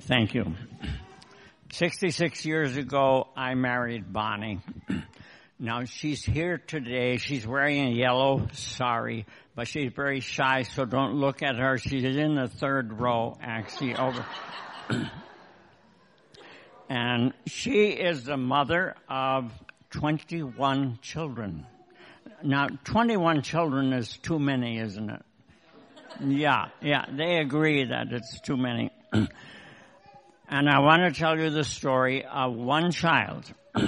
Thank you. 66 years ago, I married Bonnie. Now, she's here today. She's wearing a yellow sari, but she's very shy, so don't look at her. She's in the third row, actually, over. And she is the mother of 21 children. Now, 21 children is too many, isn't it? Yeah, they agree that it's too many. And I want to tell you the story of one child.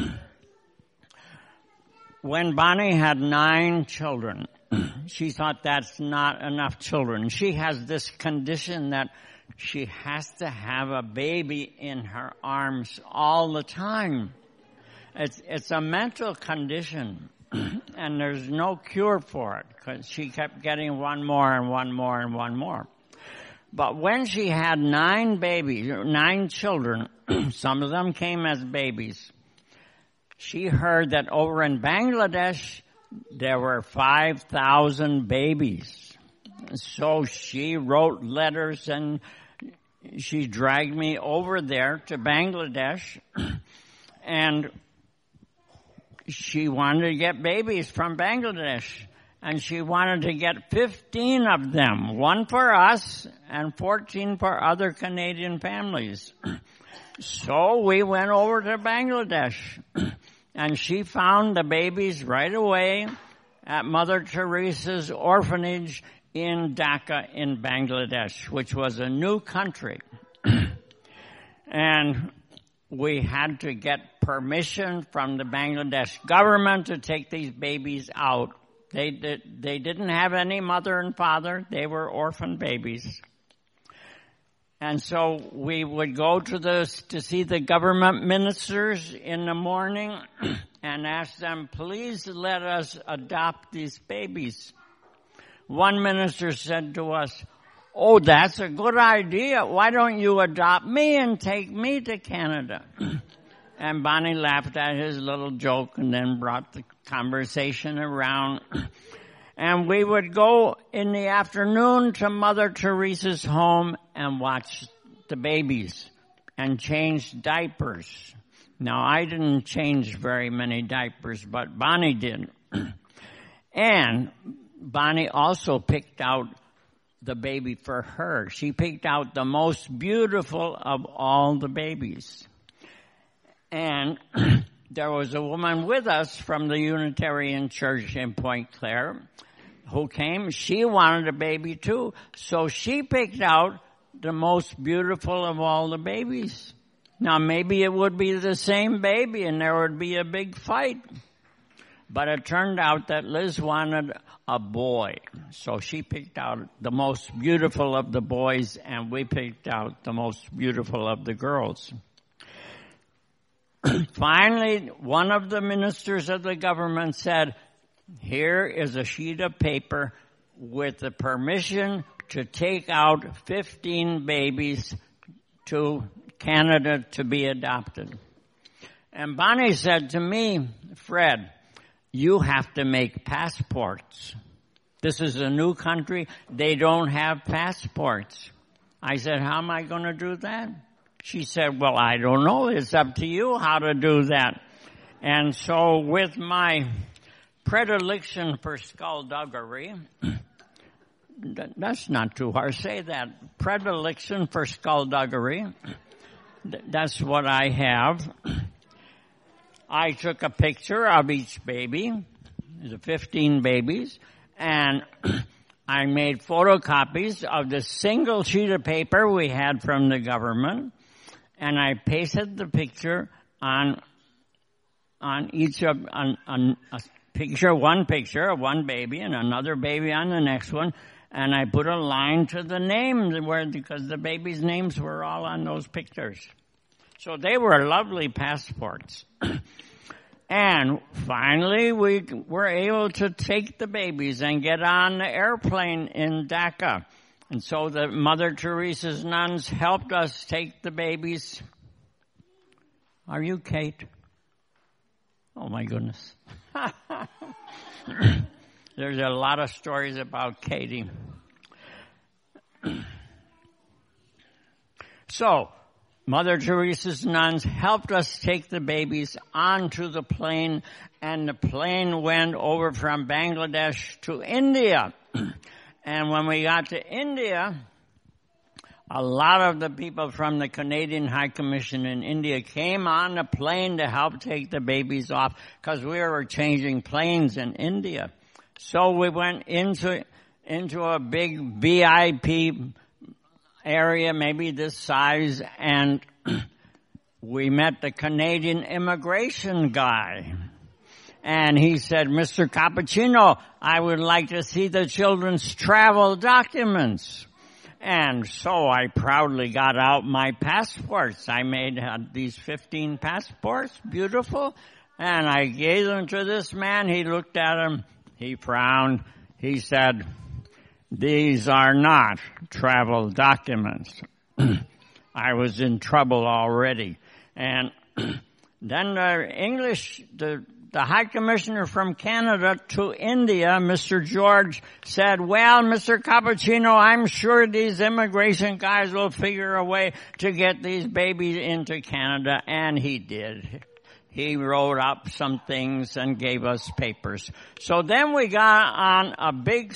When Bonnie had 9 children, she thought that's not enough children. She has this condition that she has to have a baby in her arms all the time. It's a mental condition, and there's no cure for it because she kept getting one more and one more and one more. But when she had 9 babies, 9 children, some of them came as babies, she heard that over in Bangladesh, there were 5,000 babies. So she wrote letters and she dragged me over there to Bangladesh, and she wanted to get babies from Bangladesh. And she wanted to get 15 of them, 1 for us and 14 for other Canadian families. So we went over to Bangladesh, and she found the babies right away at Mother Teresa's orphanage in Dhaka in Bangladesh, which was a new country. And we had to get permission from the Bangladesh government to take these babies out. They didn't have any mother and father. They were orphan babies. And so we would go to see the government ministers in the morning and ask them, please let us adopt these babies. One minister said to us, oh, that's a good idea. Why don't you adopt me and take me to Canada? And Bonnie laughed at his little joke and then brought the conversation around. And we would go in the afternoon to Mother Teresa's home and watch the babies and change diapers. Now, I didn't change very many diapers, but Bonnie did. And Bonnie also picked out the baby for her. She picked out the most beautiful of all the babies. And there was a woman with us from the Unitarian Church in Point Claire who came. She wanted a baby too. So she picked out the most beautiful of all the babies. Now, maybe it would be the same baby and there would be a big fight. But it turned out that Liz wanted a boy. So she picked out the most beautiful of the boys and we picked out the most beautiful of the girls. Finally, one of the ministers of the government said, here is a sheet of paper with the permission to take out 15 babies to Canada to be adopted. And Bonnie said to me, Fred, you have to make passports. This is a new country. They don't have passports. I said, how am I going to do that? She said, well, I don't know. It's up to you how to do that. And so with my predilection for skullduggery, that's not too hard. Say that. Predilection for skullduggery. That's what I have. I took a picture of each baby, the 15 babies, and I made photocopies of the single sheet of paper we had from the government. And I pasted the picture on each of one picture of one baby and another baby on the next one, and I put a line to the name because the babies' names were all on those pictures. So they were lovely passports. And finally, we were able to take the babies and get on the airplane in Dhaka. And so the Mother Teresa's nuns helped us take the babies. Are you Kate? Oh, my goodness. There's a lot of stories about Katie. So Mother Teresa's nuns helped us take the babies onto the plane, and the plane went over from Bangladesh to India. And when we got to India, a lot of the people from the Canadian High Commission in India came on the plane to help take the babies off because we were changing planes in India. So we went into a big VIP area, maybe this size, and we met the Canadian immigration guy. And he said, Mr. Cappuccino, I would like to see the children's travel documents. And so I proudly got out my passports. I had these 15 passports, beautiful, and I gave them to this man. He looked at them, he frowned, he said, these are not travel documents. I was in trouble already. And then the High Commissioner from Canada to India, Mr. George, said, well, Mr. Cappuccino, I'm sure these immigration guys will figure a way to get these babies into Canada. And he did. He wrote up some things and gave us papers. So then we got on a big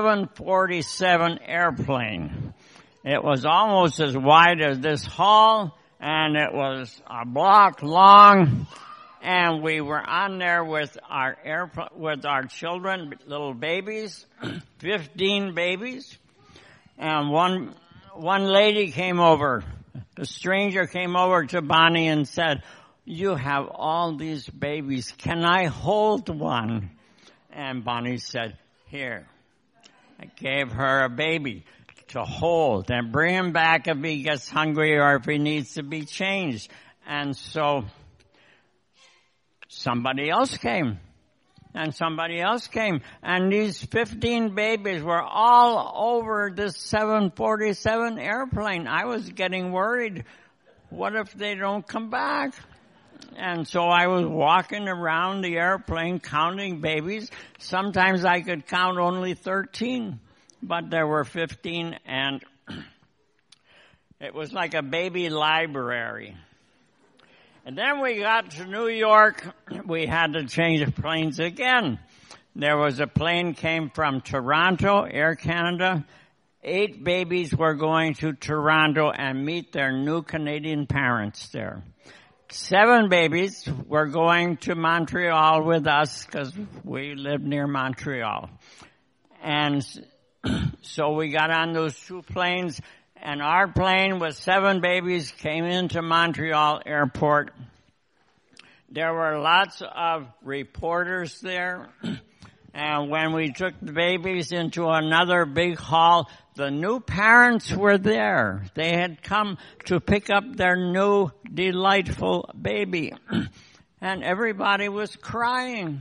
747 airplane. It was almost as wide as this hall, and it was a block long. And we were on there with our children, little babies, 15 babies. And one lady came over, a stranger came over to Bonnie and said, you have all these babies. Can I hold one? And Bonnie said, here. I gave her a baby to hold and bring him back if he gets hungry or if he needs to be changed. And so somebody else came. And somebody else came. And these 15 babies were all over this 747 airplane. I was getting worried. What if they don't come back? And so I was walking around the airplane counting babies. Sometimes I could count only 13, but there were 15, and it was like a baby library. And then we got to New York. We had to change planes again. There was a plane came from Toronto, Air Canada. 8 babies were going to Toronto and meet their new Canadian parents there. 7 babies were going to Montreal with us because we live near Montreal. And so we got on those 2 planes, and our plane with 7 babies came into Montreal airport. There were lots of reporters there. And when we took the babies into another big hall, the new parents were there. They had come to pick up their new delightful baby. And everybody was crying.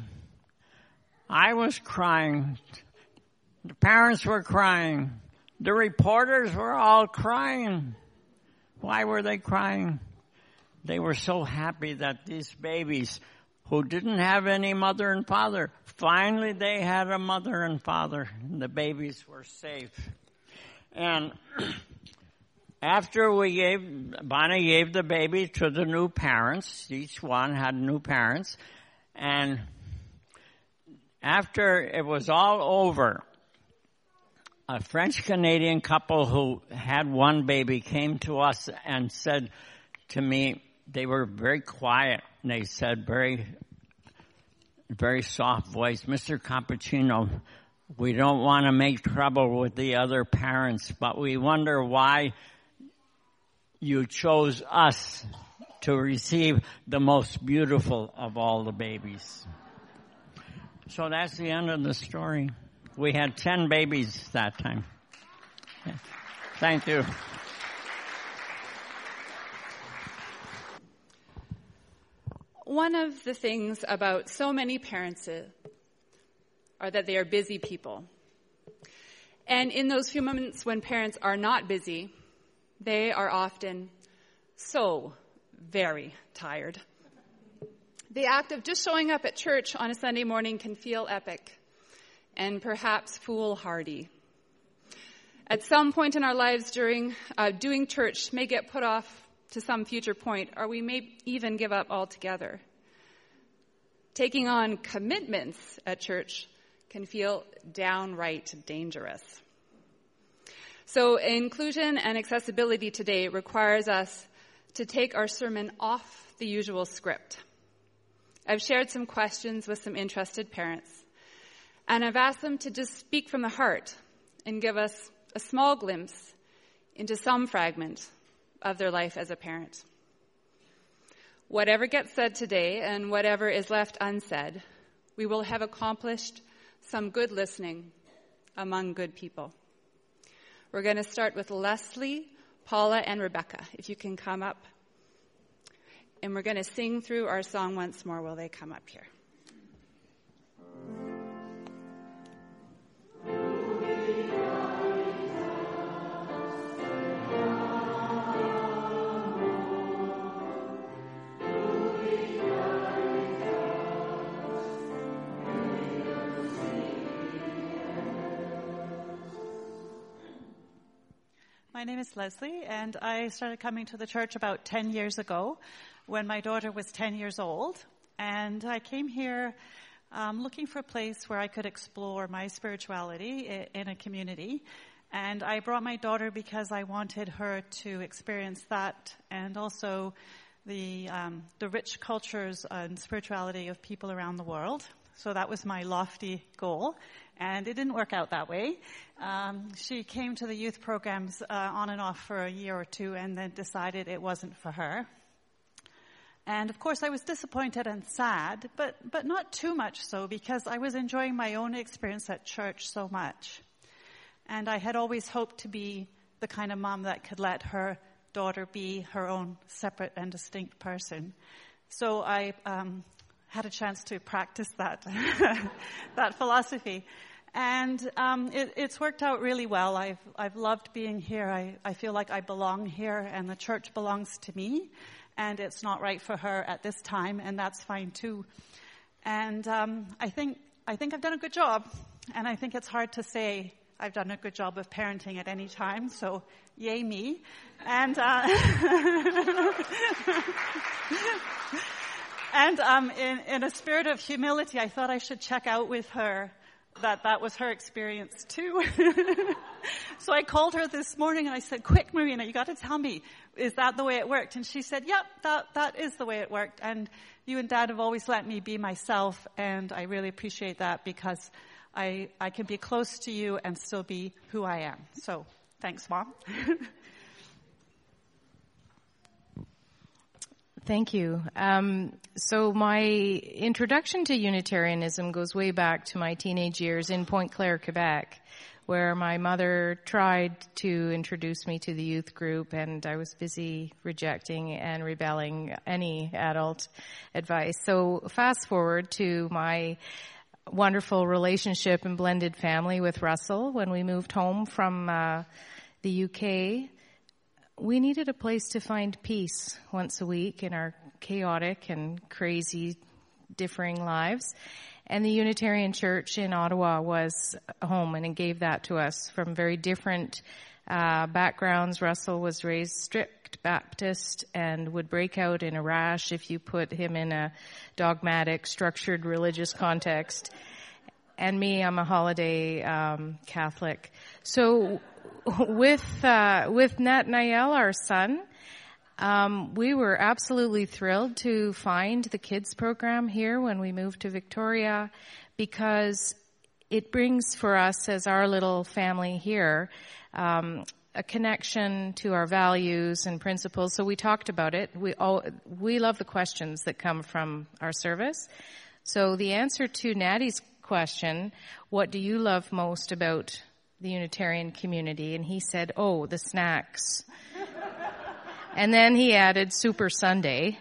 I was crying. The parents were crying. The reporters were all crying. Why were they crying? They were so happy that these babies who didn't have any mother and father, finally they had a mother and father, and the babies were safe. And after Bonnie gave the baby to the new parents, each one had new parents, and after it was all over, a French-Canadian couple who had one baby came to us and said to me, they were very quiet, and they said very soft voice, Mr. Cappuccino, we don't want to make trouble with the other parents, but we wonder why you chose us to receive the most beautiful of all the babies. So that's the end of the story. We had 10 babies that time. Thank you. One of the things about so many parents are that they are busy people. And in those few moments when parents are not busy, they are often so very tired. The act of just showing up at church on a Sunday morning can feel epic and perhaps foolhardy. At some point in our lives doing church may get put off to some future point, or we may even give up altogether. Taking on commitments at church can feel downright dangerous. So inclusion and accessibility today requires us to take our sermon off the usual script. I've shared some questions with some interested parents, and I've asked them to just speak from the heart and give us a small glimpse into some fragment of their life as a parent. Whatever gets said today and whatever is left unsaid, we will have accomplished some good listening among good people. We're going to start with Leslie, Paula, and Rebecca, if you can come up. And we're going to sing through our song once more while they come up here. My name is Leslie, and I started coming to the church about 10 years ago when my daughter was 10 years old. And I came here looking for a place where I could explore my spirituality in a community. And I brought my daughter because I wanted her to experience that, and also the rich cultures and spirituality of people around the world. So that was my lofty goal, and it didn't work out that way. She came to the youth programs on and off for a year or two and then decided it wasn't for her. And of course I was disappointed and sad, but not too much so, because I was enjoying my own experience at church so much. And I had always hoped to be the kind of mom that could let her daughter be her own separate and distinct person. So I had a chance to practice that that philosophy. And it's worked out really well. I've loved being here. I feel like I belong here, and the church belongs to me, and it's not right for her at this time, and that's fine too. And I think I've done a good job, and I think it's hard to say I've done a good job of parenting at any time, so yay me. And and in a spirit of humility, I thought I should check out with her that was her experience too. So I called her this morning and I said, "Quick, Marina, you got to tell me, is that the way it worked?" And she said, "Yep, that is the way it worked. And you and Dad have always let me be myself, and I really appreciate that, because I can be close to you and still be who I am." So thanks, Mom. Thank you. So my introduction to Unitarianism goes way back to my teenage years in Pointe Claire, Quebec, where my mother tried to introduce me to the youth group, and I was busy rejecting and rebelling any adult advice. So fast forward to my wonderful relationship and blended family with Russell when we moved home from the UK. We needed a place to find peace once a week in our chaotic and crazy, differing lives. And the Unitarian Church in Ottawa was home, and it gave that to us from very different backgrounds. Russell was raised strict Baptist and would break out in a rash if you put him in a dogmatic, structured religious context. And me, I'm a holiday Catholic. So with Nathaniel, our son, we were absolutely thrilled to find the kids program here when we moved to Victoria, because it brings for us as our little family here a connection to our values and principles. So we talked about it. We love the questions that come from our service. So the answer to Natty's question, what do you love most about the Unitarian community? And he said, "Oh, the snacks." And then he added Super Sunday.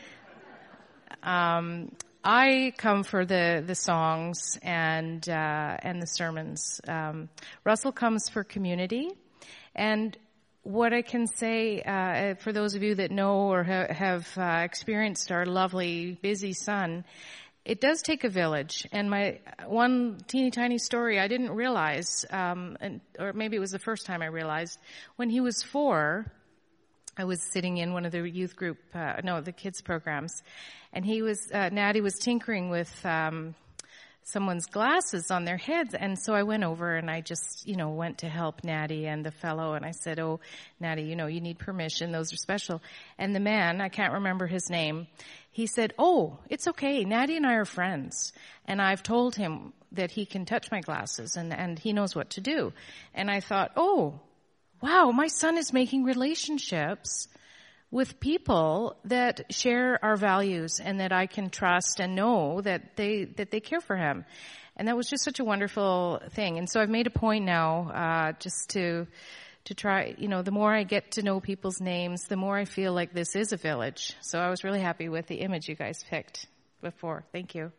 I come for the songs and the sermons. Russell comes for community. And what I can say, for those of you that know or have experienced our lovely, busy son, it does take a village. And my one teeny tiny story I didn't realize, or maybe it was the first time I realized, when he was 4, I was sitting in one of the youth group, the kids programs, and Natty was tinkering with someone's glasses on their heads. And so I went over and I just, went to help Natty and the fellow. And I said, "Oh, Natty, you need permission. Those are special." And the man, I can't remember his name, he said, "Oh, it's okay. Natty and I are friends. And I've told him that he can touch my glasses and he knows what to do." And I thought, oh, wow, my son is making relationships with people that share our values and that I can trust and know that they care for him. And that was just such a wonderful thing. And so I've made a point now, just to try, the more I get to know people's names, the more I feel like this is a village. So I was really happy with the image you guys picked before. Thank you.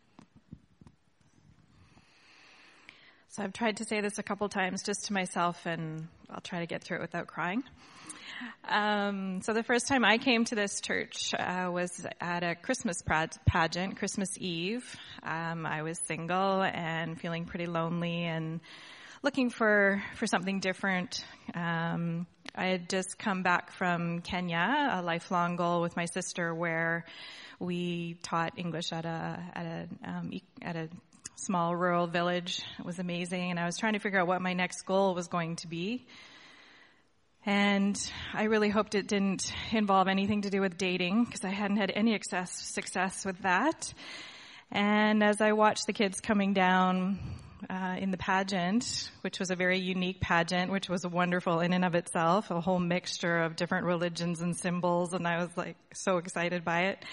So I've tried to say this a couple times just to myself, and I'll try to get through it without crying. So the first time I came to this church was at a Christmas pageant, Christmas Eve. I was single and feeling pretty lonely and looking for something different. I had just come back from Kenya, a lifelong goal with my sister, where we taught English at a small rural village. It was amazing, and I was trying to figure out what my next goal was going to be. And I really hoped it didn't involve anything to do with dating, because I hadn't had any success with that. And as I watched the kids coming down in the pageant, which was a very unique pageant, which was wonderful in and of itself, a whole mixture of different religions and symbols, and I was so excited by it.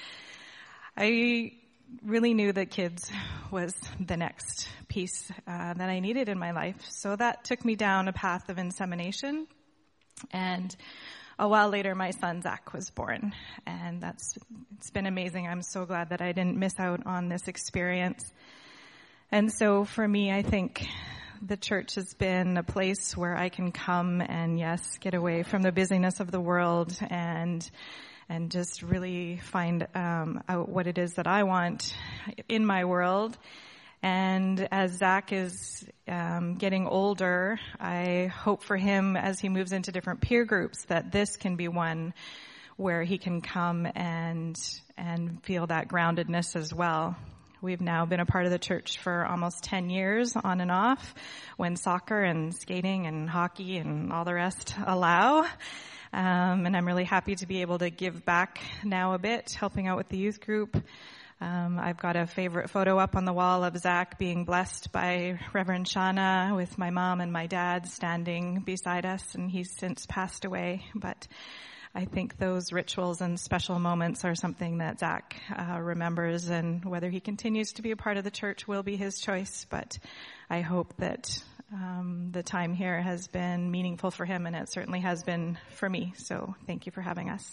I really knew that kids was the next piece that I needed in my life. So that took me down a path of insemination. And a while later, my son Zach was born. And it's been amazing. I'm so glad that I didn't miss out on this experience. And so for me, I think the church has been a place where I can come and, yes, get away from the busyness of the world and just really find out what it is that I want in my world. And as Zach is getting older, I hope for him as he moves into different peer groups that this can be one where he can come and feel that groundedness as well. We've now been a part of the church for almost 10 years on and off, when soccer and skating and hockey and all the rest allow. And I'm really happy to be able to give back now a bit, helping out with the youth group. I've got a favorite photo up on the wall of Zach being blessed by Reverend Shauna, with my mom and my dad standing beside us, and he's since passed away. But I think those rituals and special moments are something that Zach remembers, and whether he continues to be a part of the church will be his choice. But I hope that the time here has been meaningful for him, and it certainly has been for me. So thank you for having us.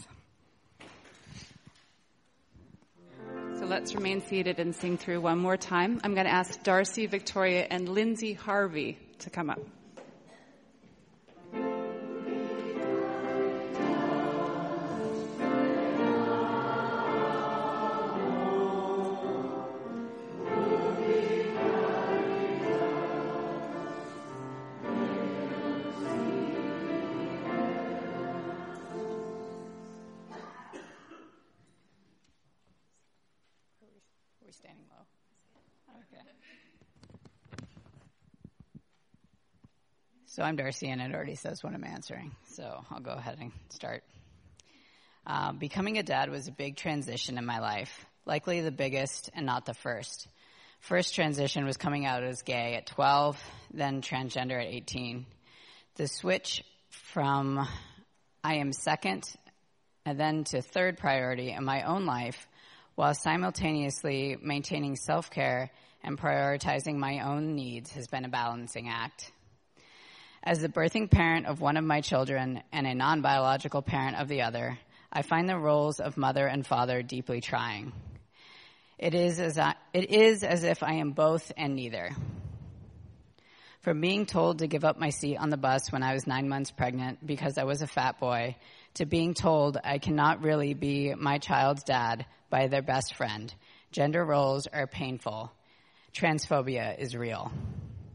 So let's remain seated and sing through one more time. I'm going to ask Darcy, Victoria, and Lindsay Harvey to come up. Standing low. Okay. So I'm Darcy, and it already says what I'm answering, so I'll go ahead and start. Becoming a dad was a big transition in my life, likely the biggest and not the first. First transition was coming out as gay at 12, then transgender at 18. The switch from I am second and then to third priority in my own life, while simultaneously maintaining self-care and prioritizing my own needs, has been a balancing act. As the birthing parent of one of my children and a non-biological parent of the other, I find the roles of mother and father deeply trying. It is as if I am both and neither. From being told to give up my seat on the bus when I was 9 months pregnant because I was a fat boy, to being told I cannot really be my child's dad by their best friend. Gender roles are painful. Transphobia is real.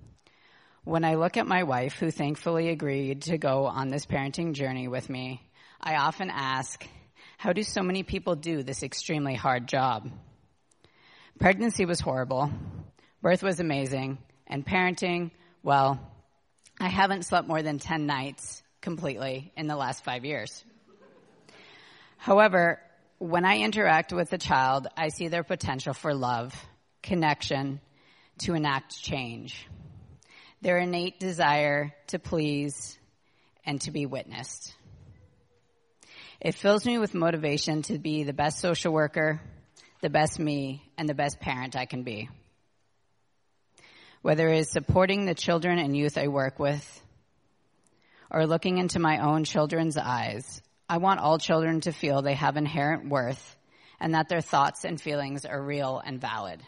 When I look at my wife, who thankfully agreed to go on this parenting journey with me, I often ask, how do so many people do this extremely hard job? Pregnancy was horrible, birth was amazing, and parenting, well, I haven't slept more than 10 nights completely in the last 5 years. However, when I interact with a child, I see their potential for love, connection, to enact change. Their innate desire to please and to be witnessed. It fills me with motivation to be the best social worker, the best me, and the best parent I can be. Whether it is supporting the children and youth I work with, or looking into my own children's eyes, I want all children to feel they have inherent worth and that their thoughts and feelings are real and valid.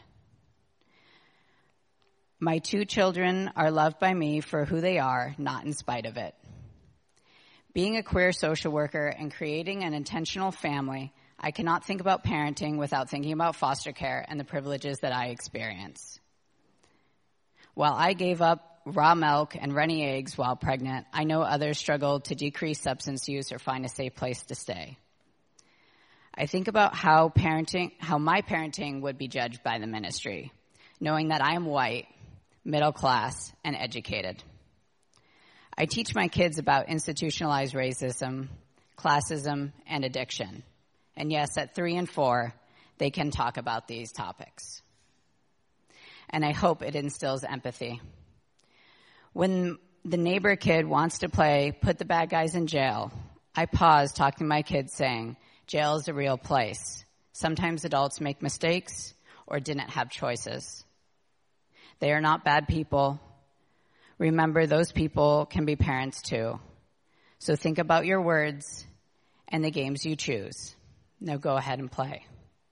My 2 children are loved by me for who they are, not in spite of it. Being a queer social worker and creating an intentional family, I cannot think about parenting without thinking about foster care and the privileges that I experience. While I gave up raw milk and runny eggs while pregnant, I know others struggle to decrease substance use or find a safe place to stay. I think about how my parenting would be judged by the ministry, knowing that I am white, middle class, and educated. I teach my kids about institutionalized racism, classism, and addiction. And yes, at 3 and 4, they can talk about these topics. And I hope it instills empathy. When the neighbor kid wants to play put the bad guys in jail, I pause talking to my kids saying, jail is a real place. Sometimes adults make mistakes or didn't have choices. They are not bad people. Remember, those people can be parents too. So think about your words and the games you choose. Now go ahead and play.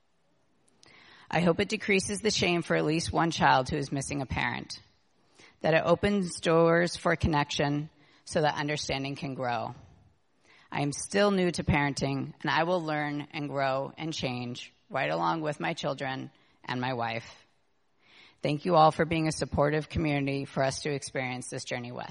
I hope it decreases the shame for at least one child who is missing a parent, that it opens doors for connection so that understanding can grow. I am still new to parenting, and I will learn and grow and change right along with my children and my wife. Thank you all for being a supportive community for us to experience this journey with.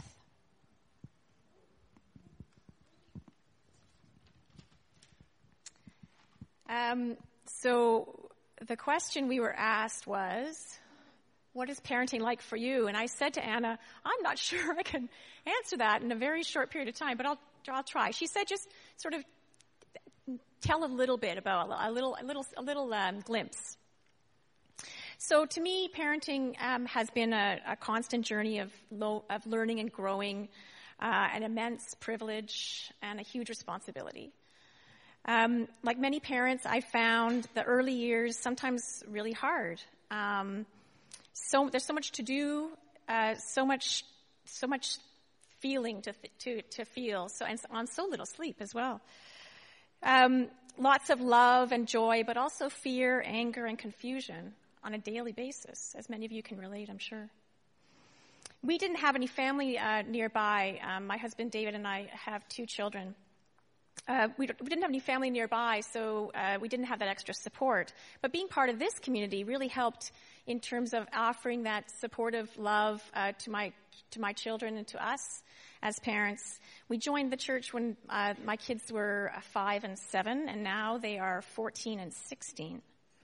So the question we were asked was, what is parenting like for you? And I said to Anna, I'm not sure I can answer that in a very short period of time, but I'll try. She said, just sort of tell a little bit about a little glimpse. So to me, parenting has been a constant journey of learning and growing, an immense privilege and a huge responsibility. Like many parents, I found the early years sometimes really hard. So there's so much to do, so much feeling to feel, and on so little sleep as well. Lots of love and joy, but also fear, anger, and confusion on a daily basis, as many of you can relate, I'm sure. We didn't have any family nearby. My husband David and I have 2 children. We didn't have any family nearby, so we didn't have that extra support. But being part of this community really helped in terms of offering that supportive love to my children and to us as parents. We joined the church when my kids were 5 and 7, and now they are 14 and 16.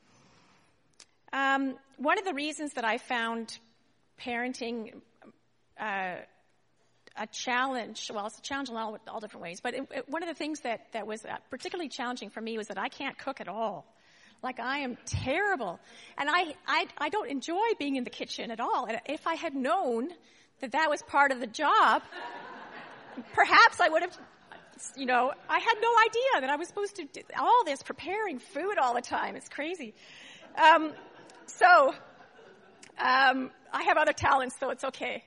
One of the reasons that I found parenting a challenge, well, it's a challenge in all different ways, but one of the things that was particularly challenging for me was that I can't cook at all. Like, I am terrible. And I don't enjoy being in the kitchen at all. And if I had known that was part of the job, perhaps I would have, I had no idea that I was supposed to do all this preparing food all the time. It's crazy. I have other talents, so it's okay.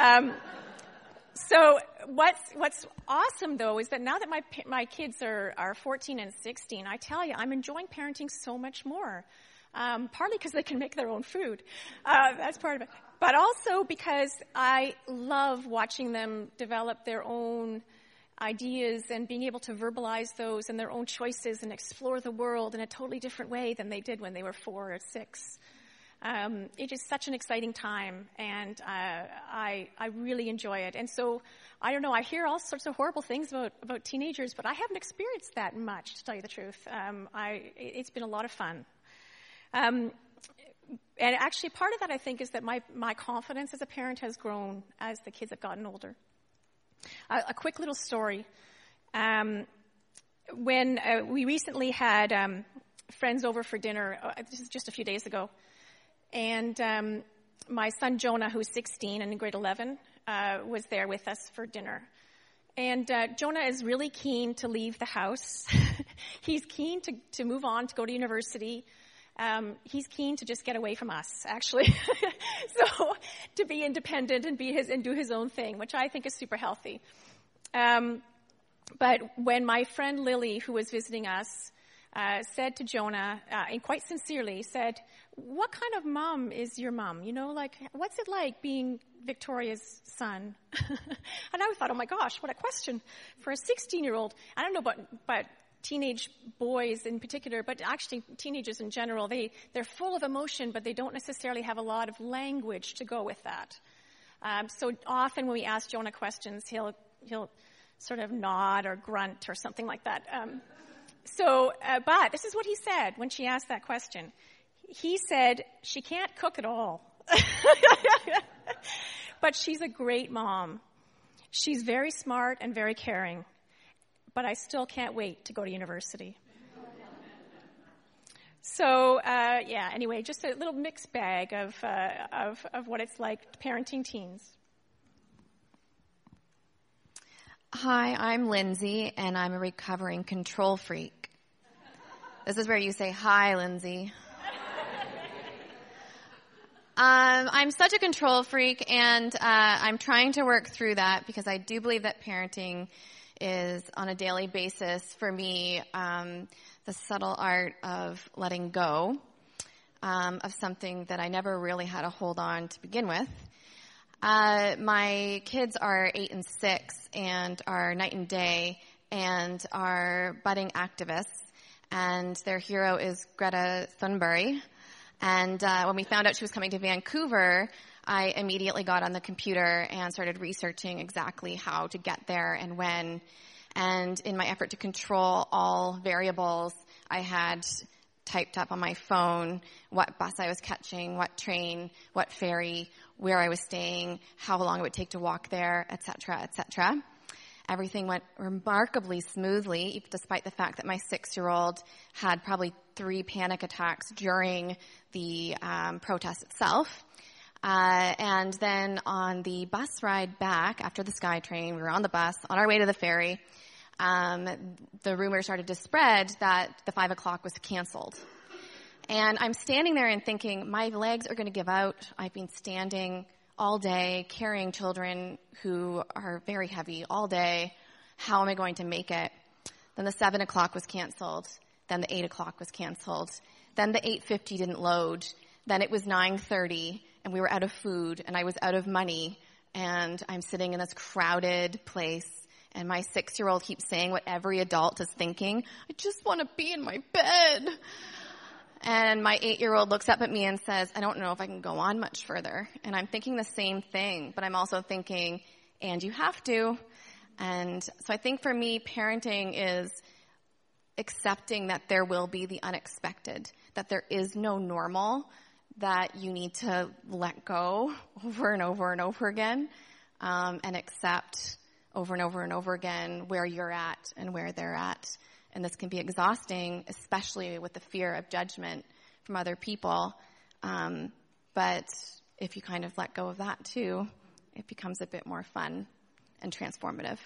So what's awesome, though, is that now that my kids are 14 and 16, I tell you, I'm enjoying parenting so much more. Partly because they can make their own food. That's part of it. But also because I love watching them develop their own ideas and being able to verbalize those and their own choices and explore the world in a totally different way than they did when they were 4 or 6. It is such an exciting time, and I really enjoy it. And so, I don't know, I hear all sorts of horrible things about teenagers, but I haven't experienced that much, to tell you the truth. It's been a lot of fun. And actually, part of that, I think, is that my confidence as a parent has grown as the kids have gotten older. A quick little story. When we recently had friends over for dinner, this is just a few days ago, and my son Jonah, who's 16 and in grade 11, was there with us for dinner. And Jonah is really keen to leave the house. He's keen to move on, to go to university. He's keen to just get away from us, actually. So to be independent and do his own thing, which I think is super healthy. But when my friend Lily, who was visiting us, said to Jonah, and quite sincerely said, "What kind of mom is your mom? You know, like, what's it like being Victoria's son?" And I thought, oh my gosh, what a question for a 16-year-old. I don't know about teenage boys in particular, but actually teenagers in general, they're full of emotion, but they don't necessarily have a lot of language to go with that. So often when we ask Jonah questions, he'll sort of nod or grunt or something like that. But this is what he said when she asked that question. He said, "She can't cook at all." But she's a great mom. She's very smart and very caring. But I still can't wait to go to university. So, anyway, just a little mixed bag of what it's like parenting teens. Hi, I'm Lindsay, and I'm a recovering control freak. This is where you say, "Hi, Lindsay." I'm such a control freak, and I'm trying to work through that because I do believe that parenting is, on a daily basis, for me, the subtle art of letting go of something that I never really had a hold on to begin with. My kids are 8 and 6 and are night and day and are budding activists, and their hero is Greta Thunberg. And when we found out she was coming to Vancouver, I immediately got on the computer and started researching exactly how to get there and when. And in my effort to control all variables, I had typed up on my phone what bus I was catching, what train, what ferry, where I was staying, how long it would take to walk there, etc., etc. Everything went remarkably smoothly, despite the fact that my 6-year-old had probably 3 panic attacks during the protest itself. And then on the bus ride back after the SkyTrain, we were on the bus on our way to the ferry. The rumor started to spread that the 5 o'clock was canceled. And I'm standing there and thinking, my legs are going to give out. I've been standing all day, carrying children who are very heavy all day. How am I going to make it? Then the 7 o'clock was canceled. Then the 8 o'clock was canceled. Then the 8:50 didn't load. Then it was 9:30, and we were out of food, and I was out of money. And I'm sitting in this crowded place, and my 6-year-old keeps saying what every adult is thinking: "I just want to be in my bed." And my 8-year-old looks up at me and says, "I don't know if I can go on much further." And I'm thinking the same thing, but I'm also thinking, and you have to. And so I think for me, parenting is accepting that there will be the unexpected, that there is no normal, that you need to let go over and over and over again, and accept over and over and over again where you're at and where they're at. And this can be exhausting, especially with the fear of judgment from other people. But if you kind of let go of that too, it becomes a bit more fun and transformative.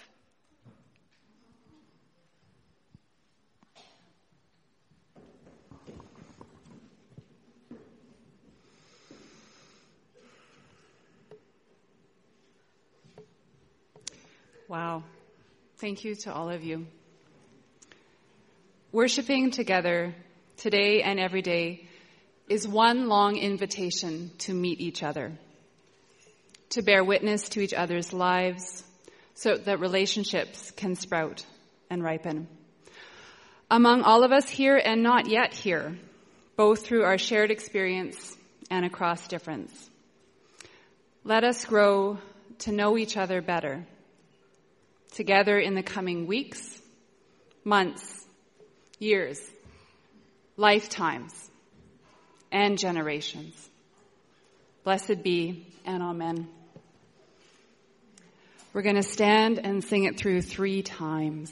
Wow. Thank you to all of you. Worshiping together today and every day is one long invitation to meet each other, to bear witness to each other's lives so that relationships can sprout and ripen. Among all of us here and not yet here, both through our shared experience and across difference. Let us grow to know each other better, together in the coming weeks, months, years, lifetimes, and generations. Blessed be, and amen. We're going to stand and sing it through 3 times.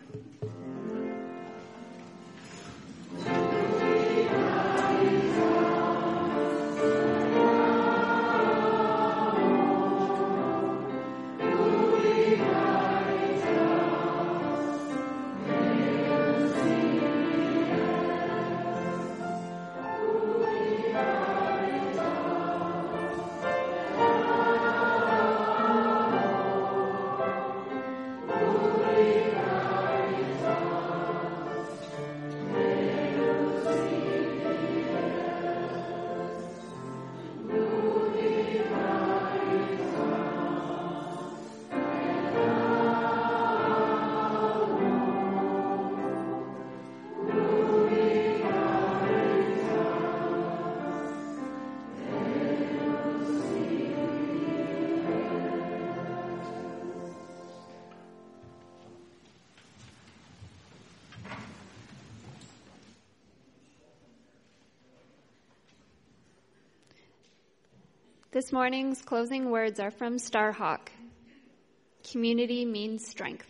This morning's closing words are from Starhawk. Community means strength.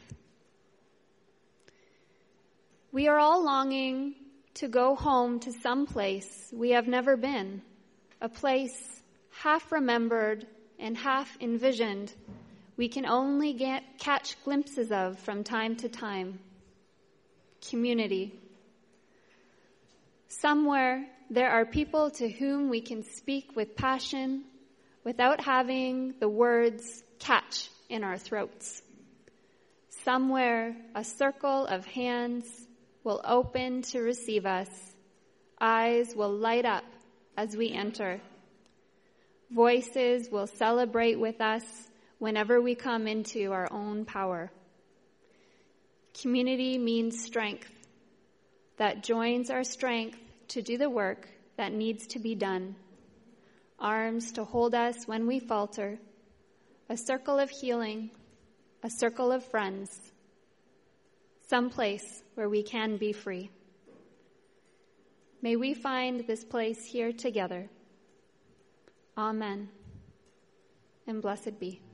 We are all longing to go home to some place we have never been, a place half remembered and half envisioned we can only catch glimpses of from time to time. Community. Somewhere there are people to whom we can speak with passion without having the words catch in our throats. Somewhere a circle of hands will open to receive us. Eyes will light up as we enter. Voices will celebrate with us whenever we come into our own power. Community means strength that joins our strength to do the work that needs to be done. Arms to hold us when we falter, a circle of healing, a circle of friends, some place where we can be free. May we find this place here together. Amen, and blessed be.